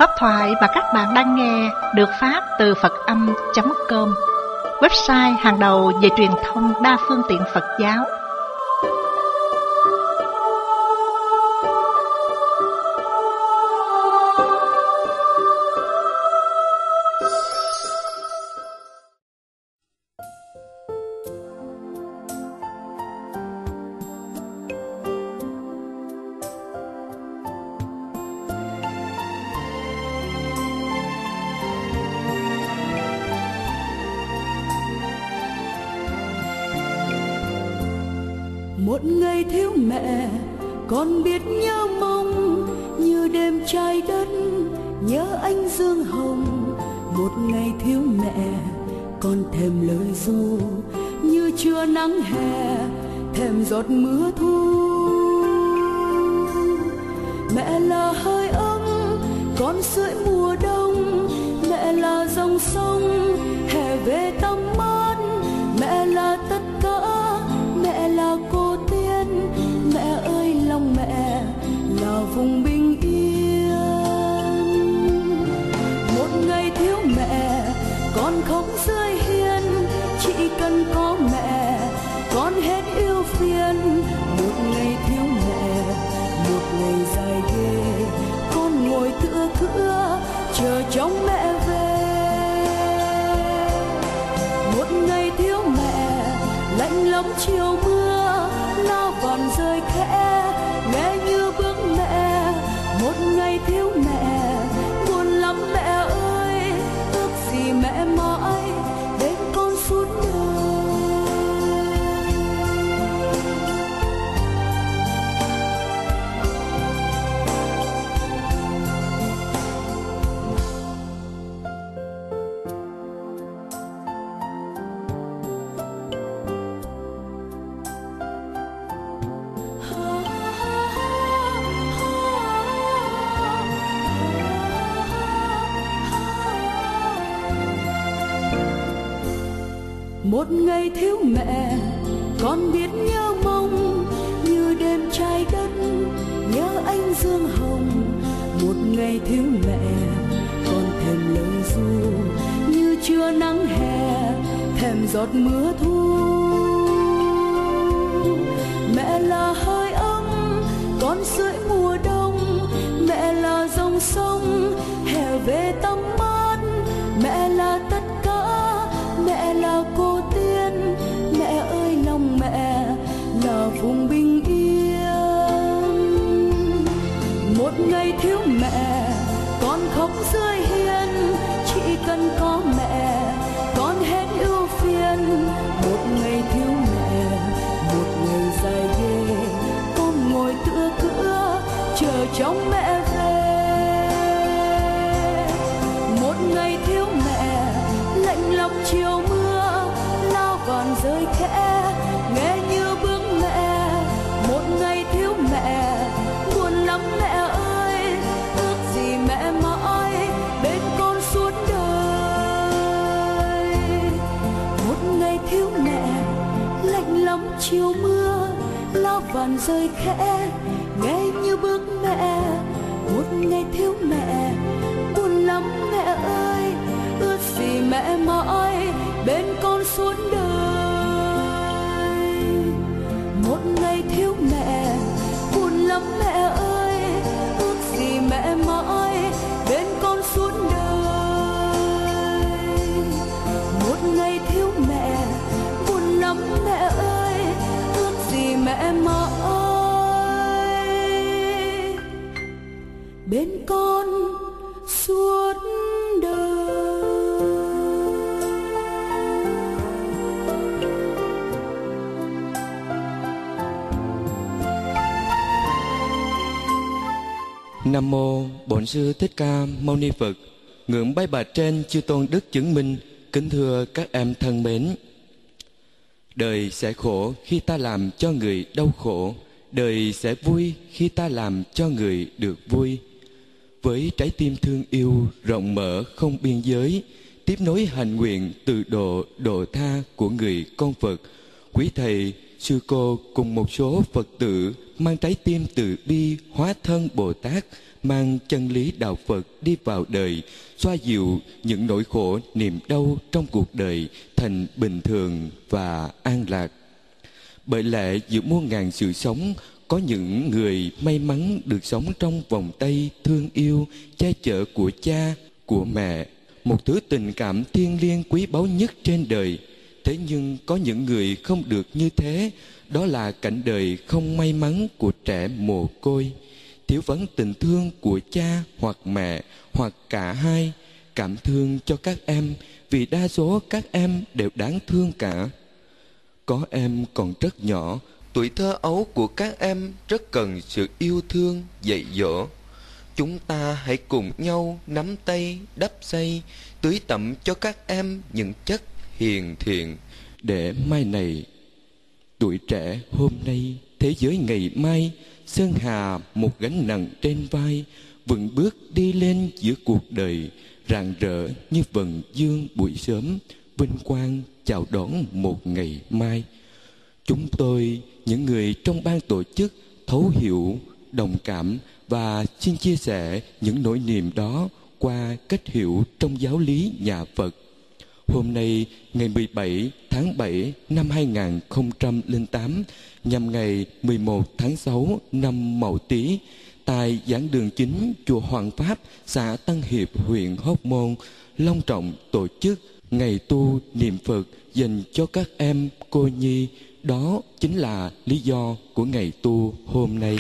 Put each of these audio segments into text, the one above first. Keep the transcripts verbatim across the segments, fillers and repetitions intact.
Pháp thoại mà các bạn đang nghe được phát từ Phật Âm chấm com, website hàng đầu về truyền thông đa phương tiện Phật giáo. Một ngày thiếu mẹ, con biết nhớ mong như đêm trái đất nhớ anh dương hồng. Một ngày thiếu mẹ, con thèm lời ru như trưa nắng hè, thèm giọt mưa thu. Mẹ là hơi ấm, con sưởi mùa đông. Mẹ là dòng sông hè về tắm mát. Mẹ là tất cả, mẹ là cô tiên. Mẹ ơi lòng mẹ là vùng bình yên. Một ngày thiếu mẹ, con khóc dưới hiên. Chỉ cần có mẹ, con hết yêu phiền. Một ngày thiếu mẹ, một ngày dài ghê. Con ngồi tựa cửa chờ trong mẹ về. Một ngày thiếu mẹ, lạnh lắm chiều mưa, lá vàng rơi khẽ nghe như bước mẹ. Một ngày thiếu mẹ, buồn lắm mẹ ơi, ước gì mẹ mãi bên con suốt đời. Một ngày thiếu mẹ, con biết nhớ mong như đêm trái đất nhớ anh dương hồng. Một ngày thiếu mẹ, con thèm lời ru như trưa nắng hè, thèm giọt mưa thu. Mẹ là hơi ấm, con sưởi mùa đông. Mẹ là dòng sông hè về tắm mát. Mẹ là tất cả, mẹ là cô tiên. Mẹ ơi lòng mẹ là vùng bình yên. Một ngày thiếu mẹ, con khóc dưới hiên. Chỉ cần có mẹ, con hết ưu phiền. Một ngày thiếu mẹ, một ngày dài ghê. Con ngồi tựa cửa chờ trong mẹ về. Một ngày thiếu mẹ, lạnh lắm chiều mưa, lá vàng rơi khẽ nghe như bước mẹ. Một ngày thiếu mẹ, buồn lắm mẹ ơi, ước gì mẹ mãi bên con suốt đời. Một ngày thiếu mẹ, lạnh lắm chiều mưa, lá vàng rơi khẽ nghe như bước mẹ. Một ngày thiếu mẹ, buồn lắm mẹ ơi, ước gì mẹ mãi bên con suốt đời. Một ngày thiếu mẹ, buồn lắm mẹ ơi, ước gì mẹ mãi bên con suốt đời. Một ngày thiếu mẹ, buồn lắm mẹ ơi, ước gì mẹ mãi bên con suốt đời. Nam mô Bổn Sư Thích Ca Mâu Ni Phật. Ngưỡng bái bạch trên chư tôn đức chứng minh. Kính thưa các em thân mến, đời sẽ khổ khi ta làm cho người đau khổ, đời sẽ vui khi ta làm cho người được vui. Với trái tim thương yêu rộng mở không biên giới, tiếp nối hành nguyện từ độ độ tha của người con Phật, quý thầy, sư cô cùng một số Phật tử mang trái tim từ bi hóa thân Bồ Tát, mang chân lý đạo Phật đi vào đời, xoa dịu những nỗi khổ niềm đau trong cuộc đời thành bình thường và an lạc. Bởi lẽ giữa muôn ngàn sự sống, có những người may mắn được sống trong vòng tay thương yêu, che chở của cha, của mẹ, một thứ tình cảm thiêng liêng quý báu nhất trên đời. Thế nhưng có những người không được như thế, đó là cảnh đời không may mắn của trẻ mồ côi, thiếu vắng tình thương của cha hoặc mẹ hoặc cả hai. Cảm thương cho các em, vì đa số các em đều đáng thương cả. Có em còn rất nhỏ, tuổi thơ ấu của các em rất cần sự yêu thương, dạy dỗ. Chúng ta hãy cùng nhau nắm tay, đắp xây, tưới tẩm cho các em những chất hiền thiện, để mai này, tuổi trẻ hôm nay, thế giới ngày mai, sơn hà một gánh nặng trên vai, vững bước đi lên giữa cuộc đời, rạng rỡ như vầng dương buổi sớm, vinh quang chào đón một ngày mai. Chúng tôi, những người trong ban tổ chức, thấu hiểu, đồng cảm và xin chia sẻ những nỗi niềm đó qua cách hiểu trong giáo lý nhà Phật. Hôm nay, ngày mười bảy tháng bảy năm hai nghìn không trăm lẻ tám, nhằm ngày mười một tháng sáu năm Mậu Tý, tại giảng đường chính chùa Hoàng Pháp, xã Tân Hiệp, huyện Hóc Môn, long trọng tổ chức ngày tu niệm Phật dành cho các em cô nhi. Đó chính là lý do của ngày tu hôm nay.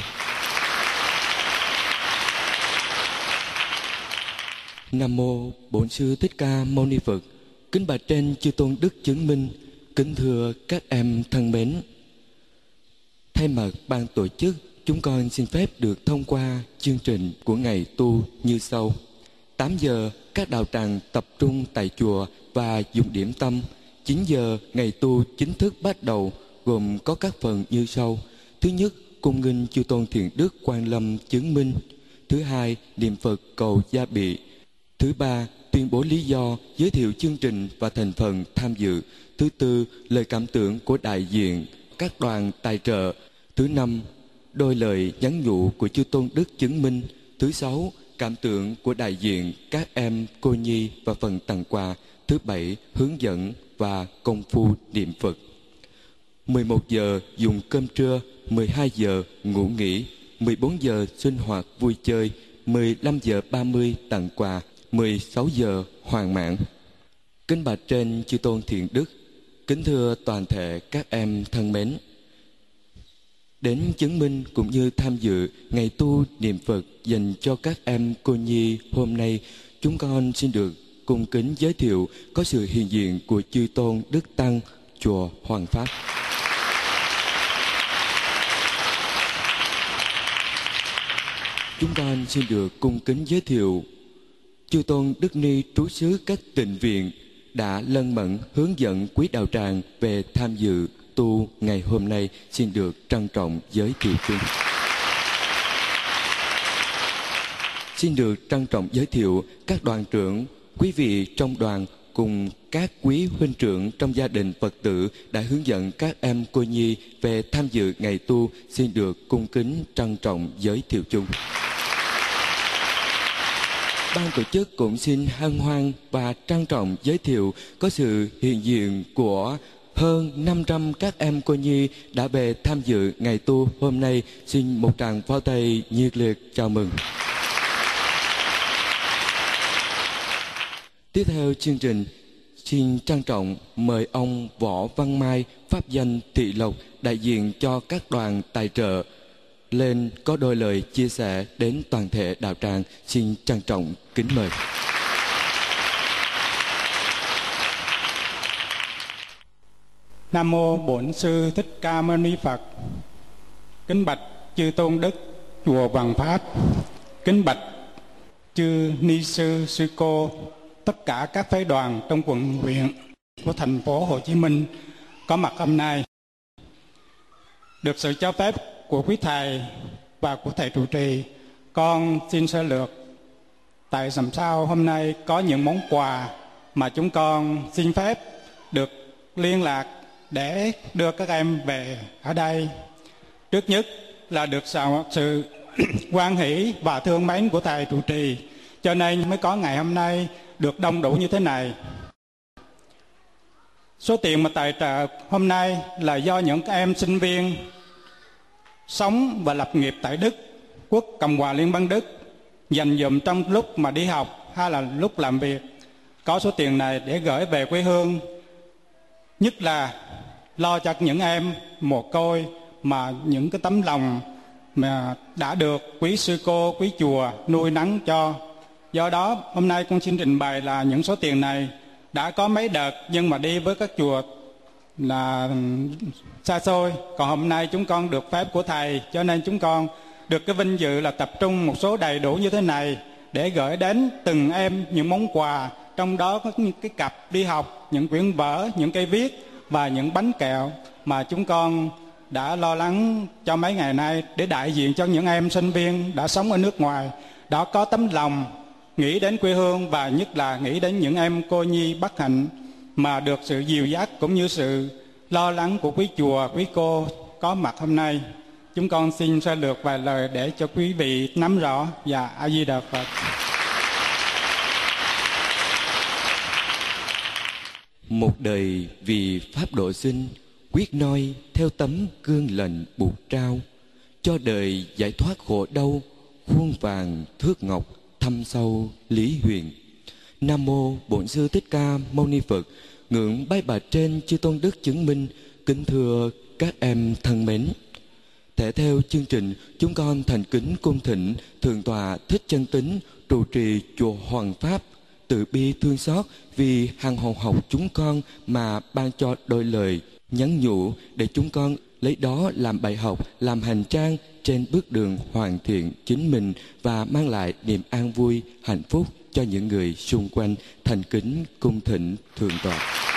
Nam mô Bổn Sư Thích Ca Mâu Ni Phật. Kính bạch trên chư tôn đức chứng minh. Kính thưa các em thân mến, thay mặt ban tổ chức, chúng con xin phép được thông qua chương trình của ngày tu như sau. tám giờ các đạo tràng tập trung tại chùa và dùng điểm tâm. chín giờ ngày tu chính thức bắt đầu, gồm có các phần như sau. Thứ nhất, cung nghinh chư tôn thiện đức Quan Lâm chứng minh. Thứ hai, niệm Phật cầu gia bị. Thứ ba, tuyên bố lý do, giới thiệu chương trình và thành phần tham dự. Thứ tư, lời cảm tưởng của đại diện các đoàn tài trợ. Thứ năm, đôi lời nhắn nhủ của chư tôn đức chứng minh. Thứ sáu, cảm tưởng của đại diện các em cô nhi và phần tặng quà. Thứ bảy, hướng dẫn và công phu niệm Phật. mười một giờ dùng cơm trưa, mười hai giờ ngủ nghỉ, mười bốn giờ sinh hoạt vui chơi, mười lăm giờ ba mươi tặng quà, mười sáu giờ hoàn mãn. Kính bạch trên chư tôn thiện đức, kính thưa toàn thể các em thân mến, đến chứng minh cũng như tham dự ngày tu niệm Phật dành cho các em cô nhi hôm nay, chúng con xin được cung kính giới thiệu có sự hiện diện của chư tôn đức tăng chùa Hoàng Pháp. Chúng con xin được cung kính giới thiệu chư tôn đức ni trú xứ các tịnh viện đã lân mẫn hướng dẫn quý đạo tràng về tham dự tu ngày hôm nay, xin được trân trọng giới thiệu chung. Xin được trân trọng giới thiệu các đoàn trưởng, quý vị trong đoàn cùng các quý huynh trưởng trong gia đình Phật tử đã hướng dẫn các em cô nhi về tham dự ngày tu, xin được cung kính trân trọng giới thiệu chung. Ban tổ chức cũng xin hân hoan và trân trọng giới thiệu có sự hiện diện của hơn năm trăm các em cô nhi đã về tham dự ngày tu hôm nay. Xin một tràng pháo tay nhiệt liệt chào mừng. Tiếp theo chương trình, xin trân trọng mời ông Võ Văn Mai, pháp danh Thị Lộc, đại diện cho các đoàn tài trợ, lên có đôi lời chia sẻ đến toàn thể đạo tràng. Xin trân trọng kính mời. Nam mô Bổn Sư Thích Ca Mâu Ni Phật. Kính bạch chư tôn đức chùa Hoàng Pháp, kính bạch chư ni sư sư cô, tất cả các phái đoàn trong quận huyện của thành phố Hồ Chí Minh có mặt hôm nay. Được sự cho phép của quý thầy và của thầy trụ trì, con xin sơ lược tại làm sao hôm nay có những món quà mà chúng con xin phép được liên lạc để đưa các em về ở đây. Trước nhất là được sự hoan hỷ và thương mến của thầy trụ trì, cho nên mới có ngày hôm nay được đông đủ như thế này. Số tiền mà tài trợ hôm nay là do những em sinh viên sống và lập nghiệp tại Đức, Quốc Cộng hòa Liên bang Đức dành dụm trong lúc mà đi học hay là lúc làm việc. Có số tiền này để gửi về quê hương, nhất là lo cho những em mồ côi mà những cái tấm lòng mà đã được quý sư cô, quý chùa nuôi nắng cho. Do đó hôm nay con xin trình bày là những số tiền này đã có mấy đợt nhưng mà đi với các chùa là xa xôi. Còn hôm nay chúng con được phép của thầy, cho nên chúng con được cái vinh dự là tập trung một số đầy đủ như thế này để gửi đến từng em những món quà, trong đó có những cái cặp đi học, những quyển vở, những cây viết và những bánh kẹo mà chúng con đã lo lắng cho mấy ngày nay để đại diện cho những em sinh viên đã sống ở nước ngoài, đã có tấm lòng nghĩ đến quê hương và nhất là nghĩ đến những em cô nhi bất hạnh mà được sự dìu dắt cũng như sự lo lắng của quý chùa, quý cô có mặt hôm nay. Chúng con xin sơ lược vài lời để cho quý vị nắm rõ. Và A Di Đà Phật. Một đời vì pháp độ sinh, quyết noi theo tấm gương lệnh buộc trao, cho đời giải thoát khổ đau, khuôn vàng thước ngọc thâm sâu lý huyền. Nam mô Bổn Sư Thích Ca Mâu Ni Phật. Ngưỡng bái bà trên chư tôn đức chứng minh. Kính thưa các em thân mến, thể theo chương trình, chúng con thành kính cung thỉnh Thượng tọa Thích Chân Tín, trụ trì chùa Hoàng Pháp, từ bi thương xót vì hàng hồn học chúng con mà ban cho đôi lời nhắn nhủ để chúng con lấy đó làm bài học, làm hành trang trên bước đường hoàn thiện chính mình và mang lại niềm an vui, hạnh phúc cho những người xung quanh. Thành kính cung thỉnh Thượng tọa.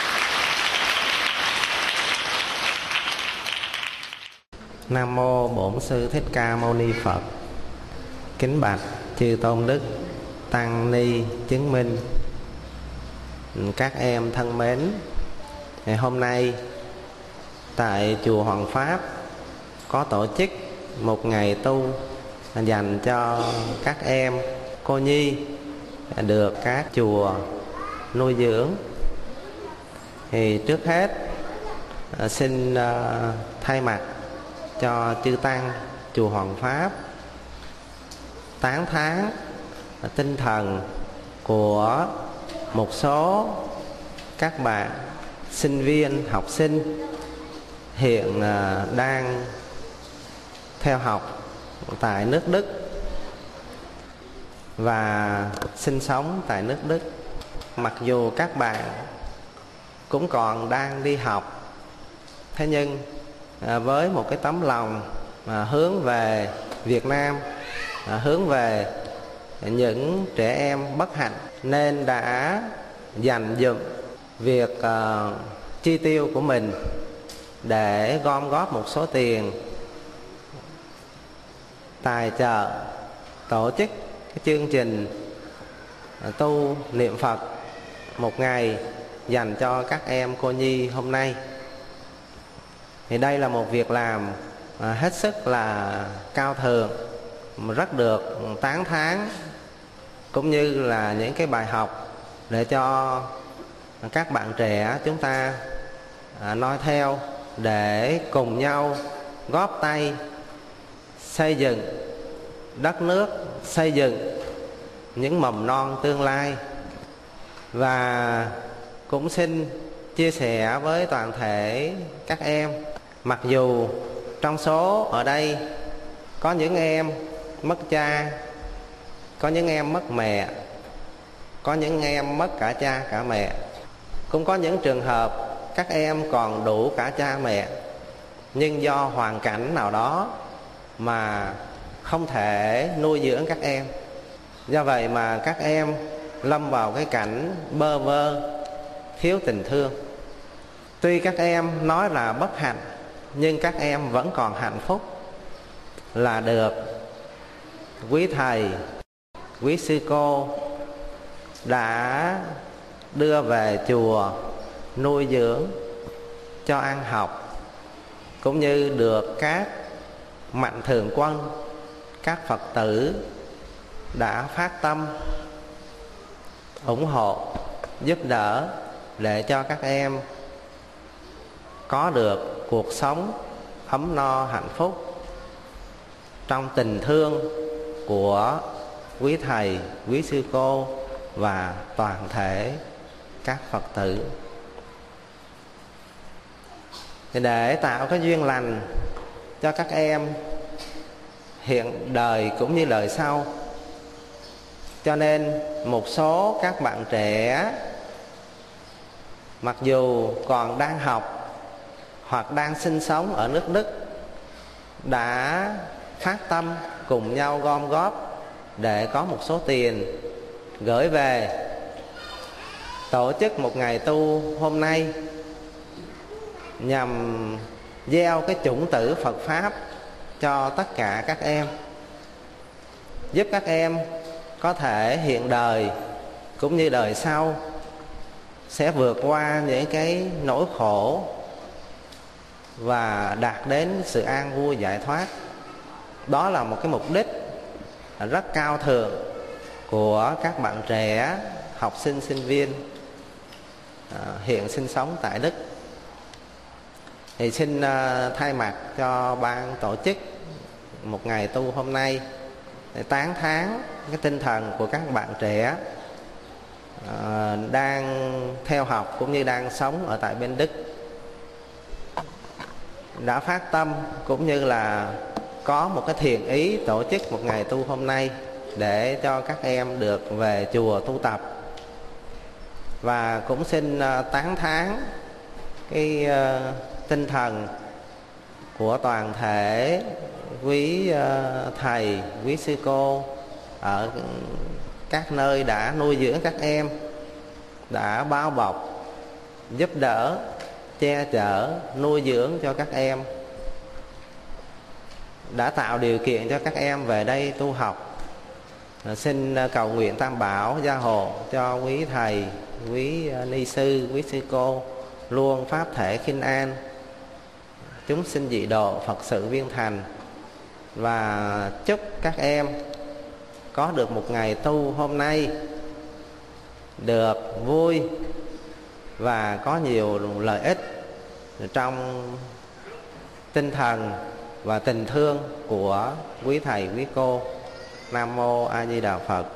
Nam mô Bổn Sư Thích Ca Mâu Ni Phật. Kính bạch chư tôn đức, tăng ni, chứng minh, các em thân mến. Ngày hôm nay tại chùa Hoàng Pháp có tổ chức một ngày tu dành cho các em cô nhi được các chùa nuôi dưỡng. Thì trước hết xin thay mặt cho chư tăng chùa Hoàng Pháp tán thán tinh thần của một số các bạn sinh viên, học sinh hiện đang theo học tại nước Đức và sinh sống tại nước Đức. Mặc dù các bạn cũng còn đang đi học, thế nhưng với một cái tấm lòng hướng về Việt Nam, hướng về những trẻ em bất hạnh, nên đã dành dụm việc uh, chi tiêu của mình để gom góp một số tiền tài trợ tổ chức cái chương trình tu niệm Phật một ngày dành cho các em cô nhi hôm nay. Thì đây là một việc làm à, hết sức là cao thượng, rất được tán thán, cũng như là những cái bài học để cho các bạn trẻ chúng ta à, noi theo, để cùng nhau góp tay xây dựng đất nước, xây dựng những mầm non tương lai. Và cũng xin chia sẻ với toàn thể các em, mặc dù trong số ở đây có những em mất cha, có những em mất mẹ, có những em mất cả cha cả mẹ, cũng có những trường hợp các em còn đủ cả cha mẹ, nhưng do hoàn cảnh nào đó mà không thể nuôi dưỡng các em. Do vậy mà các em lâm vào cái cảnh bơ vơ, thiếu tình thương. Tuy các em nói là bất hạnh, nhưng các em vẫn còn hạnh phúc là được quý thầy, quý sư cô đã đưa về chùa nuôi dưỡng cho ăn học, cũng như được các mạnh thường quân, các Phật tử đã phát tâm ủng hộ, giúp đỡ để cho các em có được cuộc sống ấm no hạnh phúc trong tình thương của quý thầy, quý sư cô và toàn thể các Phật tử. Để tạo cái duyên lành cho các em hiện đời cũng như đời sau, cho nên một số các bạn trẻ mặc dù còn đang học hoặc đang sinh sống ở nước Đức đã phát tâm cùng nhau gom góp để có một số tiền gửi về tổ chức một ngày tu hôm nay, nhằm gieo cái chủng tử Phật Pháp cho tất cả các em, giúp các em có thể hiện đời cũng như đời sau sẽ vượt qua những cái nỗi khổ và đạt đến sự an vui giải thoát. Đó là một cái mục đích rất cao thượng của các bạn trẻ, học sinh, sinh viên hiện sinh sống tại Đức. Thì xin thay mặt cho ban tổ chức một ngày tu hôm nay để tán thán cái tinh thần của các bạn trẻ đang theo học cũng như đang sống ở tại bên Đức, đã phát tâm cũng như là có một cái thiện ý tổ chức một ngày tu hôm nay để cho các em được về chùa tu tập. Và cũng xin tán thán cái tinh thần của toàn thể quý thầy, quý sư cô ở các nơi đã nuôi dưỡng các em, đã bao bọc, giúp đỡ, che chở, nuôi dưỡng cho các em, đã tạo điều kiện cho các em về đây tu học. Xin cầu nguyện Tam Bảo gia hộ cho quý thầy, quý ni sư, quý sư cô luôn pháp thể khinh an, chúng sinh dị độ, Phật sự viên thành. Và chúc các em có được một ngày tu hôm nay được vui và có nhiều lợi ích trong tinh thần và tình thương của quý thầy, quý cô. Nam Mô A Di Đà Phật.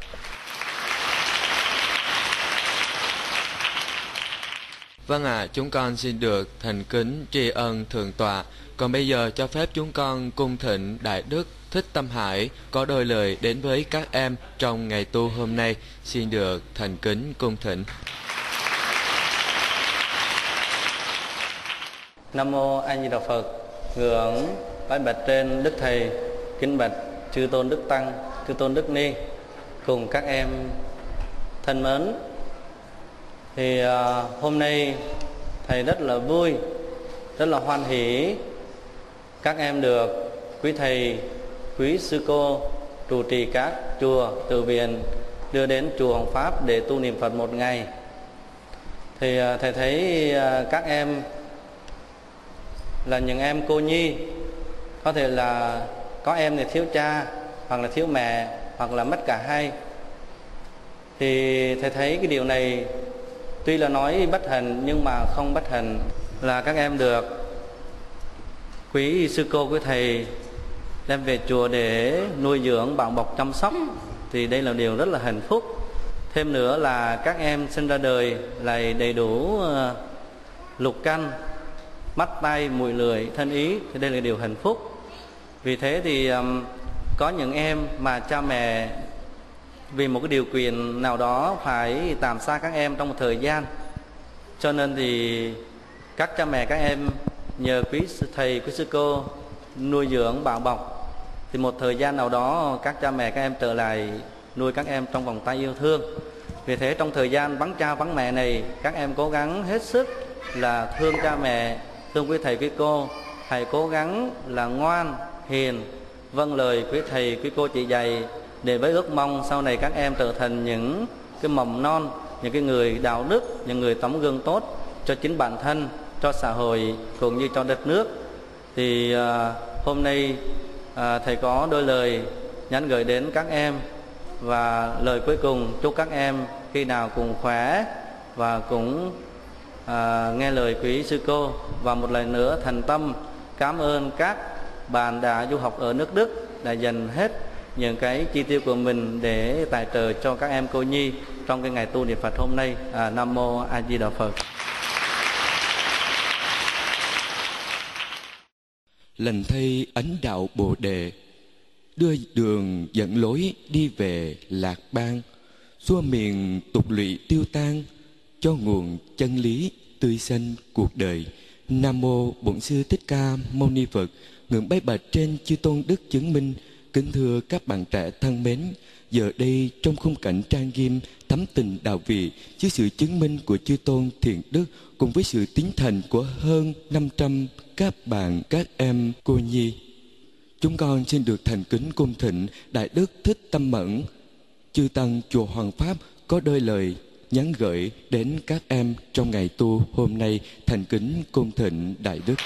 Vâng ạ, à, chúng con xin được thành kính tri ân Thượng tọa. Còn bây giờ cho phép chúng con cung thỉnh Đại Đức Thích Tâm Hải có đôi lời đến với các em trong ngày tu hôm nay. Xin được thành kính cung thỉnh. Nam Mô A Di Đà Phật. Ngưỡng bái bạch trên Đức Thầy, kính bạch chư tôn Đức Tăng, chư tôn Đức Ni cùng các em thân mến. Thì uh, hôm nay thầy rất là vui, rất là hoan hỷ các em được quý thầy, quý sư cô trụ trì các chùa từ viện đưa đến chùa Hoàng Pháp để tu niệm Phật một ngày. Thì uh, thầy thấy uh, các em là những em cô nhi, có thể là có em thì thiếu cha, hoặc là thiếu mẹ, hoặc là mất cả hai. Thì thầy thấy cái điều này tuy là nói bất hạnh nhưng mà không bất hạnh, là các em được quý sư cô, quý thầy đem về chùa để nuôi dưỡng, bảo bọc, chăm sóc. Thì đây là điều rất là hạnh phúc. Thêm nữa là các em sinh ra đời lại đầy đủ lục căn, mắt, tay, mũi, lưỡi, thân, ý. Thì đây là điều hạnh phúc. Vì thế thì um, có những em mà cha mẹ vì một cái điều kiện nào đó phải tạm xa các em trong một thời gian, cho nên thì các cha mẹ các em nhờ quý thầy, quý sư cô nuôi dưỡng, bảo bọc. Thì một thời gian nào đó các cha mẹ các em trở lại nuôi các em trong vòng tay yêu thương. Vì thế trong thời gian vắng cha vắng mẹ này, các em cố gắng hết sức là thương cha mẹ, thương quý thầy, quý cô. Hãy cố gắng là ngoan, hiền, vâng lời quý thầy, quý cô chỉ dạy, để với ước mong sau này các em trở thành những cái mầm non, những cái người đạo đức, những người tấm gương tốt cho chính bản thân, cho xã hội cũng như cho đất nước. Thì uh, hôm nay à, thầy có đôi lời nhắn gửi đến các em, và lời cuối cùng chúc các em khi nào cùng khỏe và cũng à, nghe lời quý sư cô. Và một lần nữa thành tâm cảm ơn các bạn đã du học ở nước Đức, đã dành hết những cái chi tiêu của mình để tài trợ cho các em cô nhi trong cái ngày tu niệm Phật hôm nay. à, Nam mô A Di Đà Phật. Lành thay ấn đạo Bồ Đề, đưa đường dẫn lối đi về lạc bang, xua miền tục lụy tiêu tan, cho nguồn chân lý tươi xanh cuộc đời. Nam mô Bổn Sư Thích Ca Mâu Ni Phật. Ngưỡng bái bạch trên chư tôn đức chứng minh. Kính thưa các bạn trẻ thân mến, giờ đây trong khung cảnh trang nghiêm thắm tình đạo vị, dưới sự chứng minh của chư tôn thiện đức cùng với sự tín thành của hơn năm trăm các bạn các em cô nhi, chúng con xin được thành kính cung thỉnh Đại Đức Thích Tâm Mẫn, chư tăng chùa Hoàng Pháp có đôi lời nhắn gửi đến các em trong ngày tu hôm nay. Thành kính cung thỉnh Đại Đức.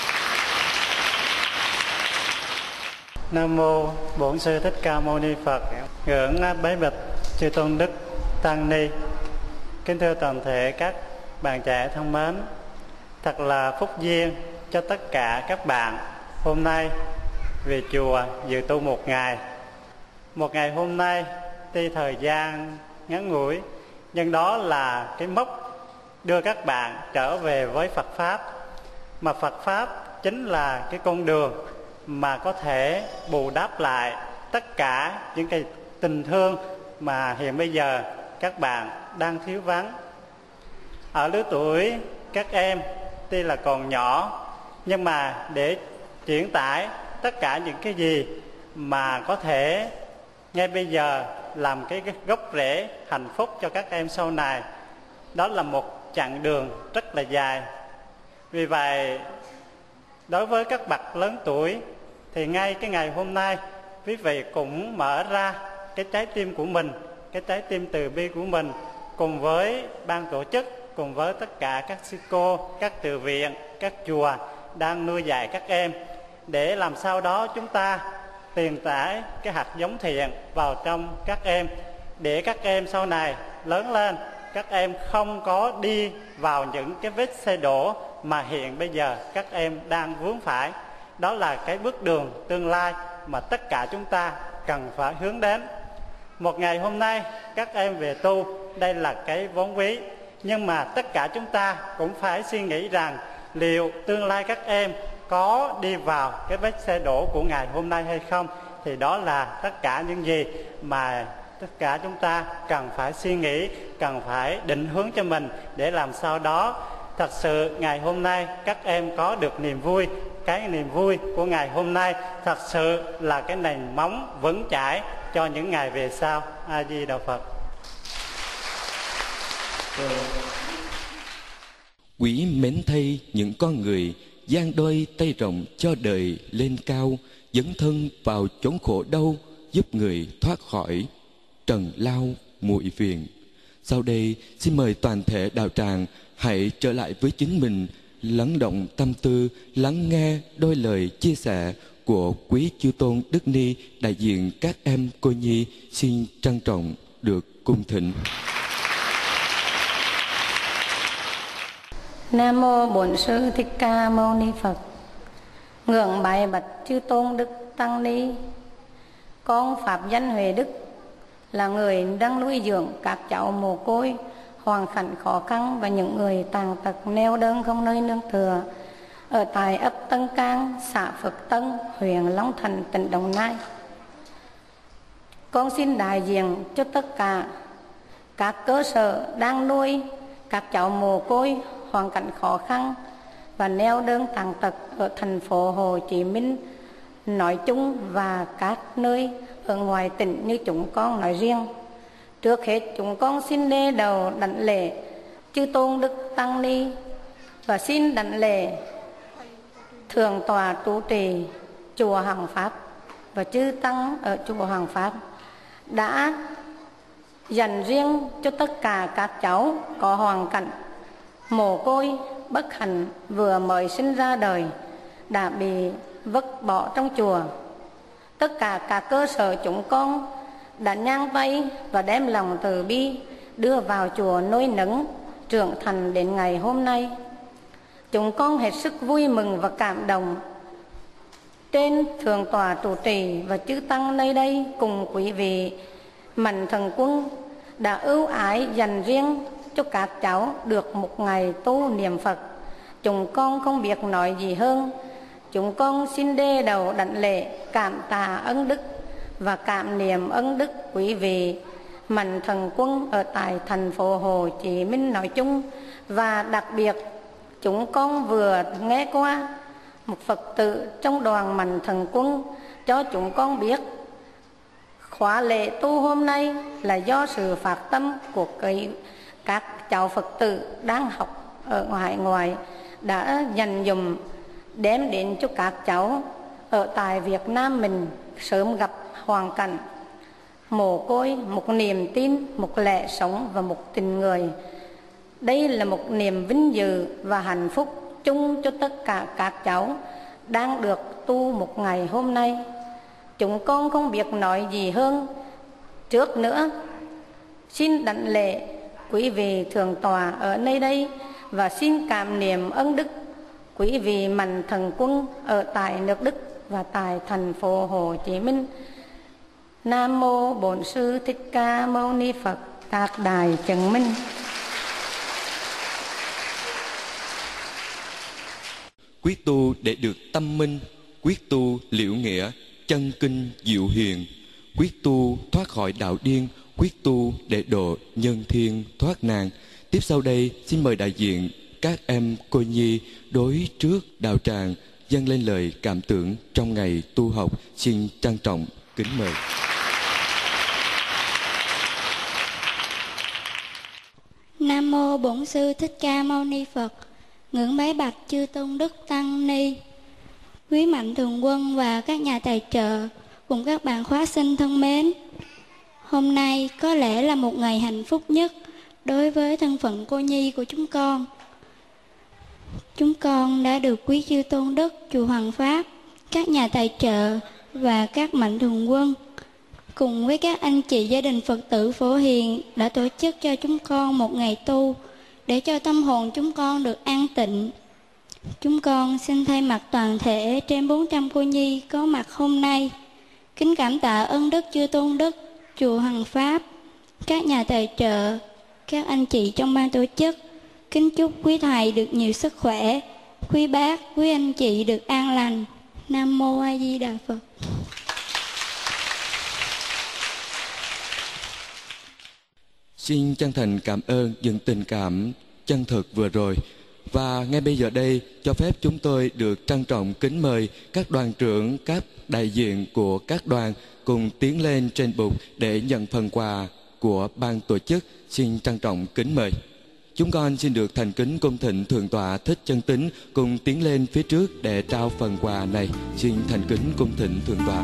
Nam mô Bổn Sư Thích Ca Mâu Ni Phật. Ngưỡng bái bạch chư tôn đức tăng ni. Kính thưa toàn thể các bạn trẻ thân mến, thật là phúc duyên cho tất cả các bạn hôm nay về chùa dự tu một ngày. Một ngày hôm nay tuy thời gian ngắn ngủi, nhưng đó là cái mốc đưa các bạn trở về với Phật Pháp. Mà Phật Pháp chính là cái con đường mà có thể bù đắp lại tất cả những cái tình thương mà hiện bây giờ các bạn đang thiếu vắng. Ở lứa tuổi các em tuy là còn nhỏ, nhưng mà để chuyển tải tất cả những cái gì mà có thể ngay bây giờ làm cái gốc rễ hạnh phúc cho các em sau này, đó là một chặng đường rất là dài. Vì vậy, đối với các bậc lớn tuổi thì ngay cái ngày hôm nay, quý vị cũng mở ra cái trái tim của mình, cái trái tim từ bi của mình, cùng với ban tổ chức, cùng với tất cả các sư cô, các từ viện, các chùa đang nuôi dạy các em, để làm sao đó chúng ta truyền tải cái hạt giống thiện vào trong các em, để các em sau này lớn lên, các em không có đi vào những cái vết xe đổ mà hiện bây giờ các em đang vướng phải. Đó là cái bước đường tương lai mà tất cả chúng ta cần phải hướng đến. Một ngày hôm nay các em về tu, đây là cái vốn quý, nhưng mà tất cả chúng ta cũng phải suy nghĩ rằng liệu tương lai các em có đi vào cái vết xe đổ của ngày hôm nay hay không. Thì đó là tất cả những gì mà tất cả chúng ta cần phải suy nghĩ, cần phải định hướng cho mình, để làm sao đó thật sự ngày hôm nay các em có được niềm vui. Cái niềm vui của ngày hôm nay thật sự là cái nền móng vững chãi cho những ngày về sau. A Di Đà Phật. Quý mến thay những con người giang đôi tay rộng cho đời lên cao, dấn thân vào chốn khổ đau, giúp người thoát khỏi trần lao muội phiền. Sau đây xin mời toàn thể đạo tràng hãy trở lại với chính mình, lắng động tâm tư, lắng nghe đôi lời chia sẻ của quý chư tôn Đức Ni, đại diện các em cô nhi xin trân trọng được cung thỉnh. Nam mô Bổn Sư Thích Ca Mâu Ni Phật. Ngưỡng bái bạch chư tôn đức tăng ni. Con pháp danh Huệ Đức là người đang nuôi dưỡng các cháu mồ côi, hoàn cảnh khó khăn và những người tàn tật neo đơn không nơi nương tựa ở tại ấp Tân Cang, xã Phước Tân, huyện Long Thành, tỉnh Đồng Nai. Con xin đại diện cho tất cả các cơ sở đang nuôi các cháu mồ côi, hoàn cảnh khó khăn và neo đơn tàn tật ở thành phố Hồ Chí Minh nói chung và các nơi ở ngoài tỉnh như chúng con nói riêng. Trước hết chúng con xin đê đầu đảnh lễ chư tôn đức tăng ni và xin đảnh lễ thượng tọa trụ trì chùa Hoàng Pháp và chư tăng ở chùa Hoàng Pháp đã dành riêng cho tất cả các cháu có hoàn cảnh mồ côi bất hạnh vừa mới sinh ra đời, đã bị vứt bỏ trong chùa. Tất cả các cơ sở chúng con đã nhang tay và đem lòng từ bi đưa vào chùa nuôi nấng trưởng thành đến ngày hôm nay. Chúng con hết sức vui mừng và cảm động. Trên thượng tọa trụ trì và chư tăng nơi đây cùng quý vị Mạnh Thường Quân đã ưu ái dành riêng cho các cháu được một ngày tu niệm Phật. Chúng con không biết nói gì hơn. Chúng con xin đê đầu đảnh lễ cảm tạ ân đức và cảm niệm ân đức quý vị Mạnh Thường Quân ở tại thành phố Hồ Chí Minh nói chung, và đặc biệt chúng con vừa nghe qua một Phật tử trong đoàn Mạnh Thường Quân cho chúng con biết khóa lễ tu hôm nay là do sự phát tâm của các cháu Phật tử đang học ở ngoài ngoài đã dành dụm đem đến cho các cháu ở tại Việt Nam mình sớm gặp hoàn cảnh mồ côi, một niềm tin, một lẽ sống và một tình người. Đây là một niềm vinh dự và hạnh phúc chung cho tất cả các cháu đang được tu một ngày hôm nay. Chúng con không biết nói gì hơn. Trước nữa, xin đảnh lễ quý vị thượng tọa ở nơi đây và xin cảm niệm ân đức quý vị Mạnh Thường Quân ở tại nước Đức và tại thành phố Hồ Chí Minh. Nam mô Bổn Sư Thích Ca Mâu Ni Phật. Tác đài chứng minh. Quyết tu để được tâm minh, quyết tu liễu nghĩa, chân kinh diệu hiền, quyết tu thoát khỏi đạo điên, quyết tu để độ nhân thiên thoát nạn. Tiếp sau đây xin mời đại diện các em cô nhi đối trước đạo tràng dâng lên lời cảm tưởng trong ngày tu học. Xin trân trọng kính mời. Nam mô Bổn Sư Thích Ca Mâu Ni Phật. Ngưỡng bái bạch chư tôn đức tăng ni, quý Mạnh Thường Quân và các nhà tài trợ cùng các bạn khóa sinh thân mến. Hôm nay có lẽ là một ngày hạnh phúc nhất đối với thân phận cô nhi của chúng con. Chúng con đã được quý chư tôn đức chùa Hoàng Pháp, các nhà tài trợ và các Mạnh Thường Quân cùng với các anh chị gia đình Phật tử Phổ Hiền đã tổ chức cho chúng con một ngày tu để cho tâm hồn chúng con được an tịnh. Chúng con xin thay mặt toàn thể trên bốn trăm cô nhi có mặt hôm nay kính cảm tạ ân đức chư tôn đức chùa Hằng Pháp, các nhà tài trợ, các anh chị trong ban tổ chức. Kính chúc quý thầy được nhiều sức khỏe, quý bác, quý anh chị được an lành. Nam mô A Di Đà Phật. Xin chân thành cảm ơn những tình cảm chân thực vừa rồi. Và ngay bây giờ đây, cho phép chúng tôi được trân trọng kính mời các đoàn trưởng, các đại diện của các đoàn cùng tiến lên trên bục để nhận phần quà của ban tổ chức. Xin trân trọng kính mời. Chúng con xin được thành kính cung thỉnh Thượng tọa Thích Chân Tín cùng tiến lên phía trước để trao phần quà này. Xin thành kính cung thỉnh Thượng tọa.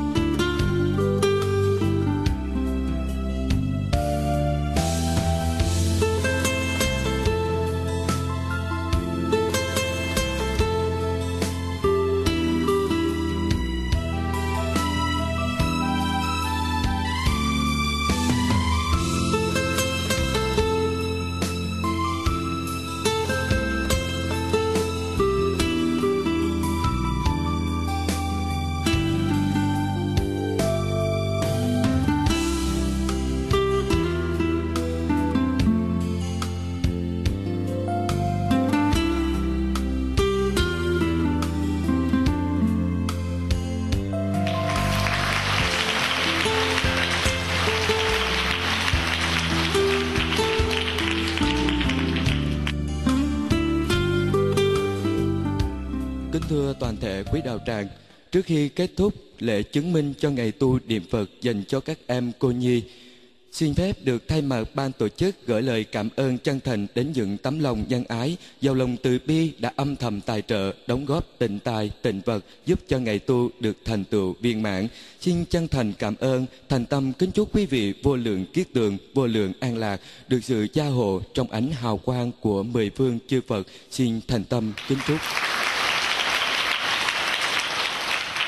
Thưa toàn thể quý đạo tràng, trước khi kết thúc lễ chứng minh cho ngày tu niệm Phật dành cho các em cô nhi, xin phép được thay mặt ban tổ chức gửi lời cảm ơn chân thành đến những tấm lòng nhân ái, giàu lòng từ bi đã âm thầm tài trợ, đóng góp tịnh tài, tịnh vật giúp cho ngày tu được thành tựu viên mãn. Xin chân thành cảm ơn, thành tâm kính chúc quý vị vô lượng kiết tường, vô lượng an lạc, được sự gia hộ trong ánh hào quang của mười phương chư Phật. Xin thành tâm kính chúc.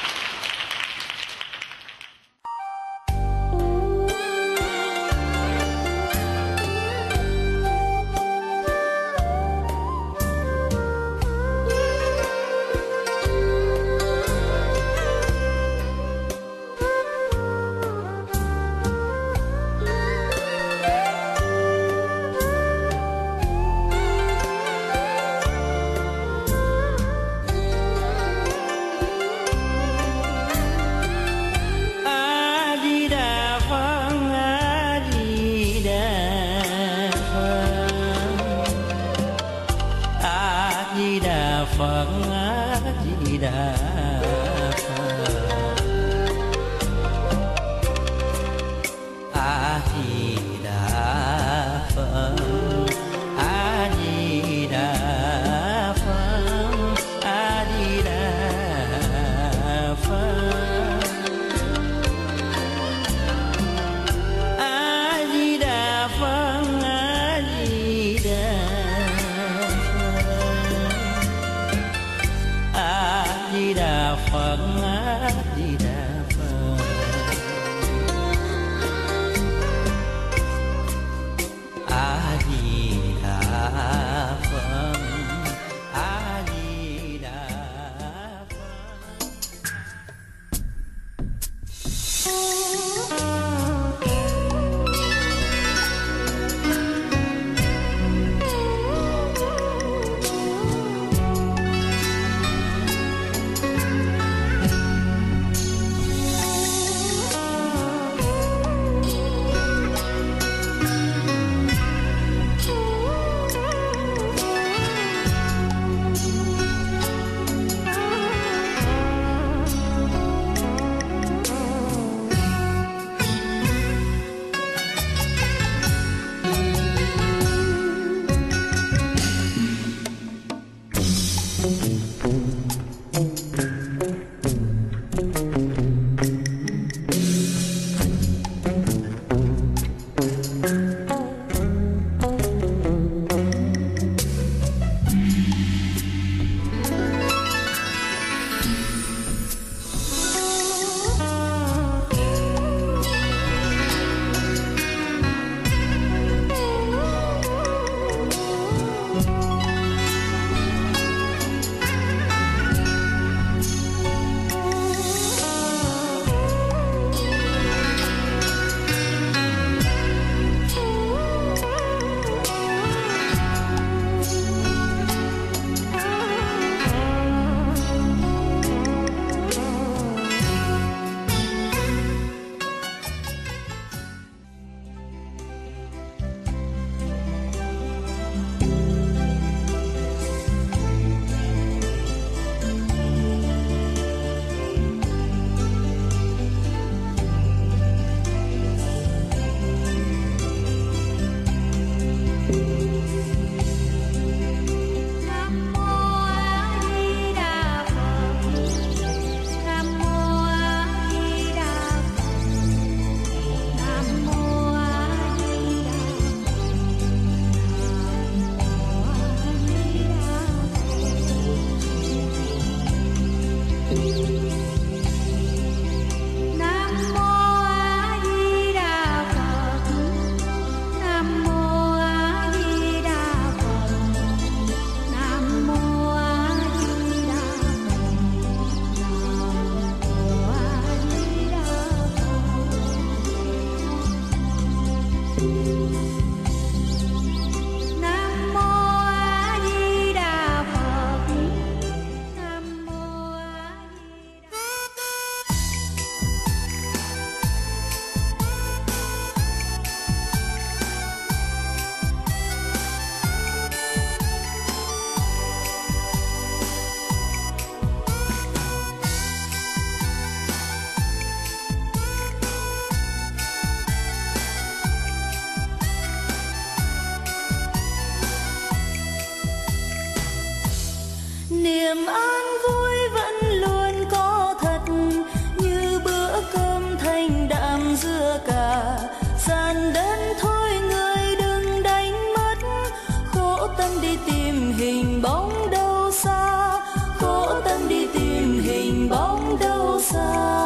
dưa cà. Gian đơn thôi người đừng đánh mất, khổ tâm đi tìm hình bóng đâu xa, khổ tâm đi tìm hình bóng đâu xa.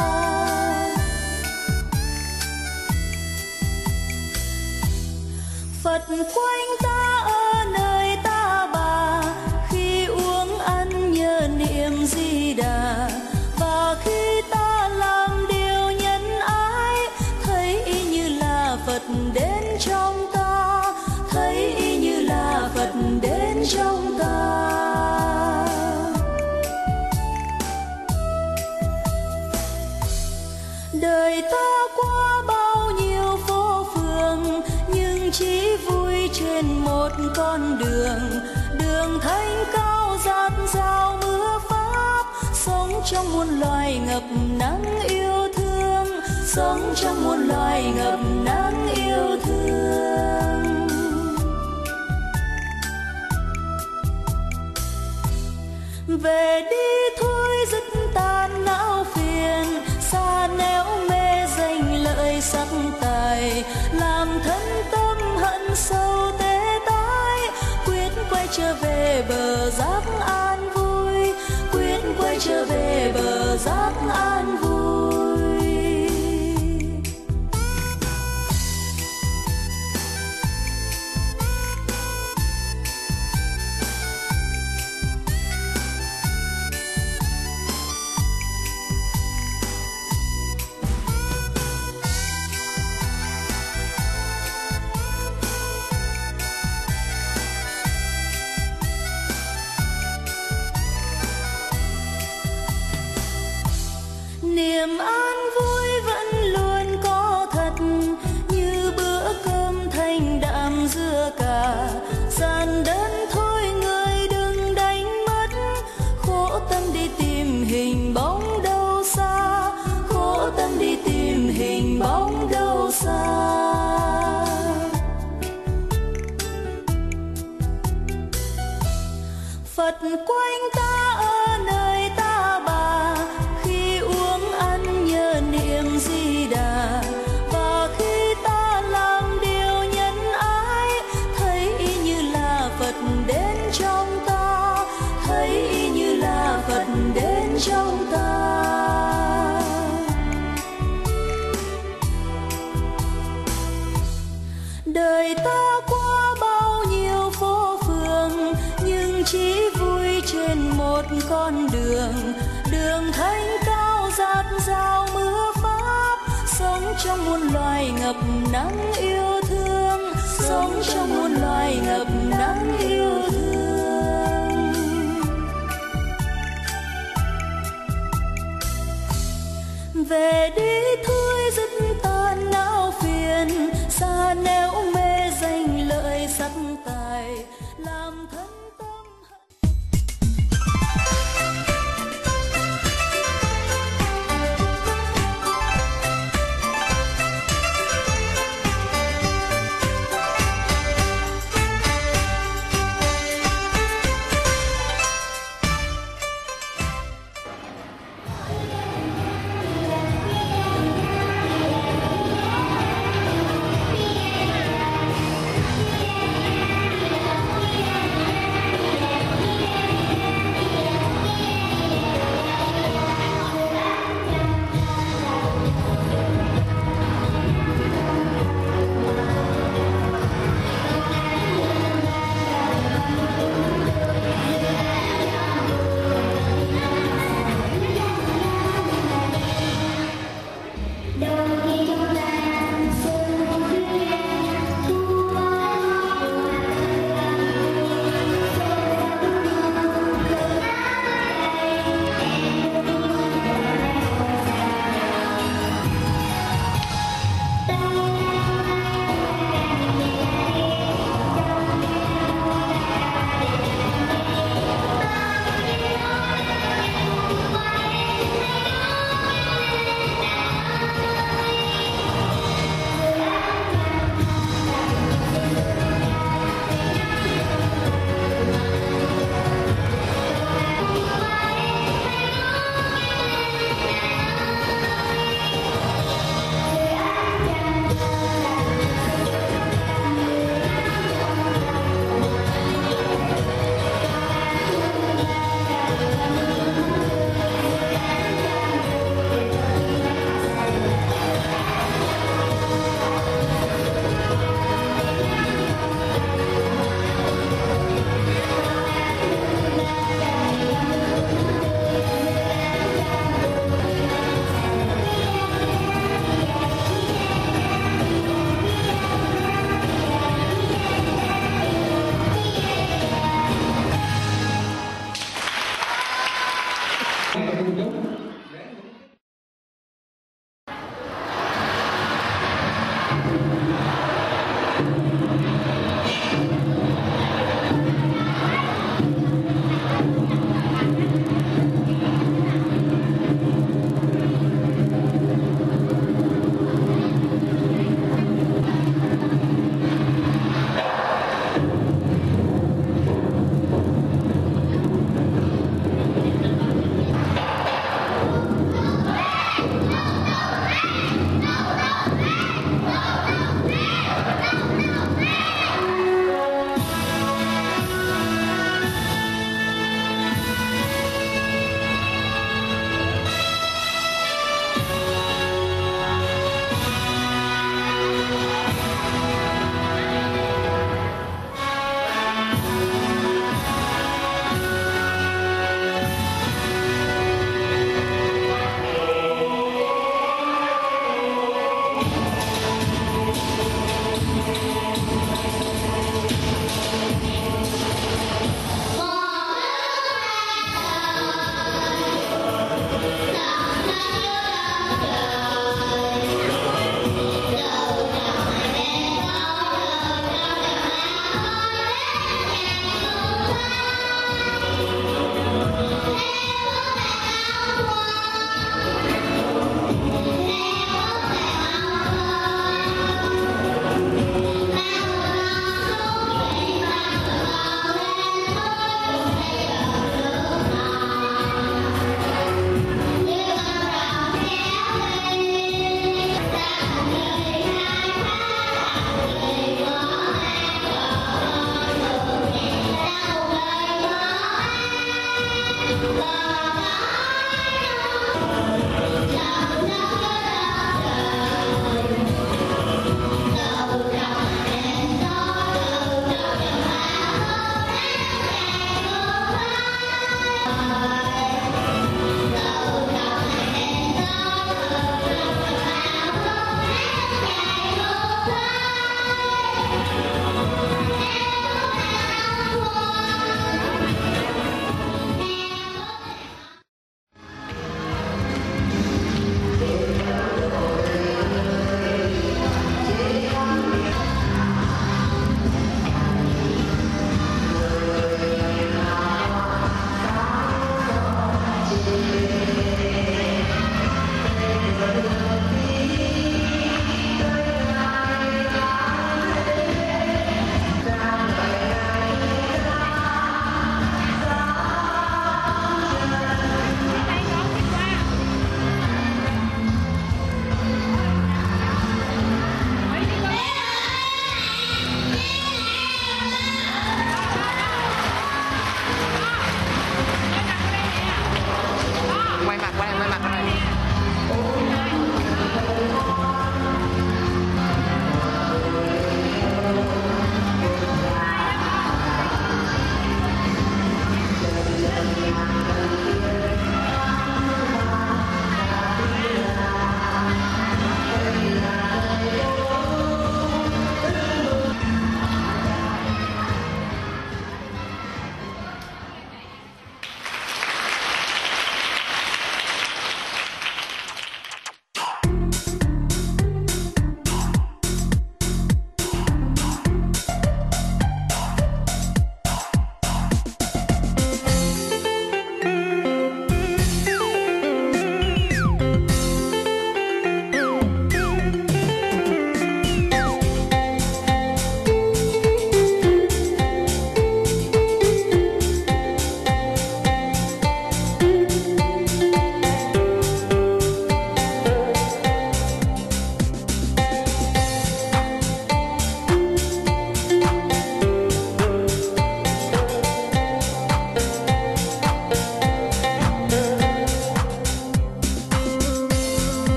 Phật quanh ta ở nơi ta bà, khi uống ăn nhớ niệm Di Đà. Và khi ta làm điều nhân ái, thấy y như là Phật đến trong ta, thấy y như là Phật đến trong ta. Đời ta qua bao nhiêu phố phường, nhưng chỉ vui trên một con đường. Đường thánh cao dạt dào mưa pháp, sống trong muôn loài ngập nắng yêu thương, sống trong muôn loài ngập nắng yêu thương. Về đi thôi dứt tan não phiền, xa néo mê danh lợi sắc tài, làm thân tâm hận sâu tê tái. Quyết quay trở về bờ giác an vui, quyết quay trở về bờ giác an vui. Niềm an vui vẫn luôn có thật, như bữa cơm thanh đạm dưa cà. Gian đơn thôi người đừng đánh mất, khổ tâm đi tìm hình bóng đâu xa, khổ tâm đi tìm hình bóng đâu xa. Phật quanh ta ở nơi ta bà, khi uống ăn nhớ niệm Di Đà. Và khi ta làm điều nhân ái, thấy y như là Phật đến trong ta, thấy y như là Phật đến trong ta. Đời ta qua bao nhiêu phố phường, nhưng chỉ vui trên một con đường. Đường thánh cao dạt dào mưa pháp, sống trong muôn loài ngập nắng yêu thương, sống trong muôn loài ngập nắng yêu thương. Về đi thôi